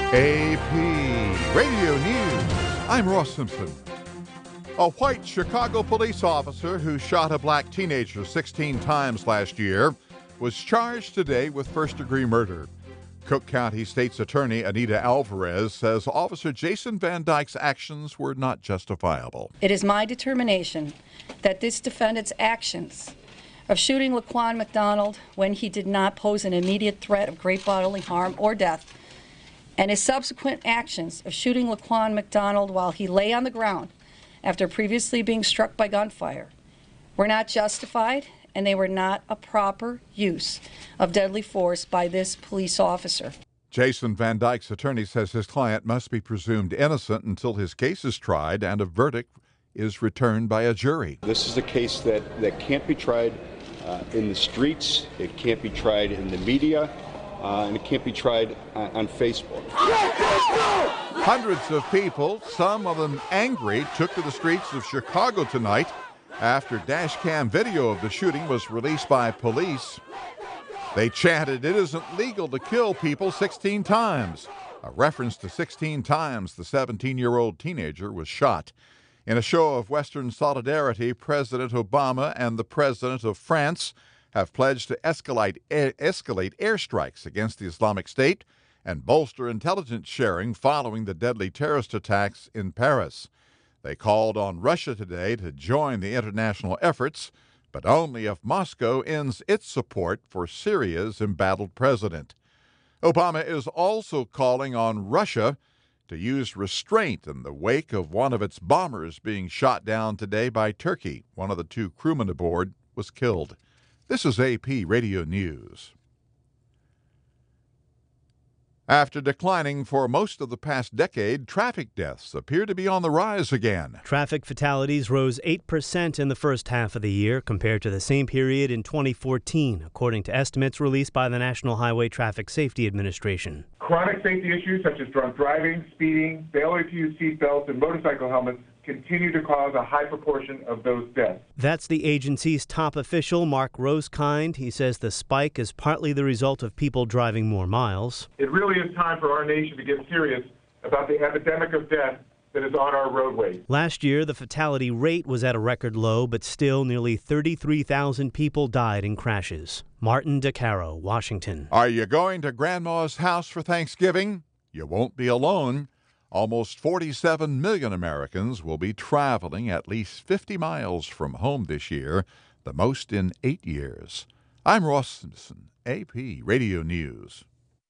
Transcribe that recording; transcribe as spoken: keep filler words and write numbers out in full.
A P Radio News. I'm Ross Simpson. A white Chicago police officer who shot a black teenager sixteen times last year was charged today with first-degree murder. Cook County State's Attorney Anita Alvarez says Officer Jason Van Dyke's actions were not justifiable. It is my determination that this defendant's actions of shooting Laquan McDonald when he did not pose an immediate threat of great bodily harm or death, and his subsequent actions of shooting Laquan McDonald while he lay on the ground after previously being struck by gunfire were not justified, and they were not a proper use of deadly force by this police officer. Jason Van Dyke's attorney says his client must be presumed innocent until his case is tried and a verdict is returned by a jury. This is a case that, that can't be tried uh, in the streets, it can't be tried in the media, Uh, and it can't be tried uh, on Facebook. Hundreds of people, some of them angry, took to the streets of Chicago tonight after dash cam video of the shooting was released by police. They chanted, "It isn't legal to kill people sixteen times," a reference to sixteen times the seventeen-year-old teenager was shot. In a show of Western solidarity, President Obama and the President of France have pledged to escalate, e- escalate airstrikes against the Islamic State and bolster intelligence sharing following the deadly terrorist attacks in Paris. They called on Russia today to join the international efforts, but only if Moscow ends its support for Syria's embattled president. Obama is also calling on Russia to use restraint in the wake of one of its bombers being shot down today by Turkey. One of the two crewmen aboard was killed. This is A P Radio News. After declining for most of the past decade, traffic deaths appear to be on the rise again. Traffic fatalities rose eight percent in the first half of the year compared to the same period in twenty fourteen, according to estimates released by the National Highway Traffic Safety Administration. Chronic safety issues such as drunk driving, speeding, failure to use seat belts, and motorcycle helmets continue to cause a high proportion of those deaths. That's the agency's top official, Mark Rosekind. He says the spike is partly the result of people driving more miles. It really is time for our nation to get serious about the epidemic of death that is on our roadways. Last year, the fatality rate was at a record low, but still nearly thirty-three thousand people died in crashes. Martin DeCaro, Washington. Are you going to Grandma's house for Thanksgiving? You won't be alone. Almost forty-seven million Americans will be traveling at least fifty miles from home this year, the most in eight years. I'm Ross Simpson, A P Radio News.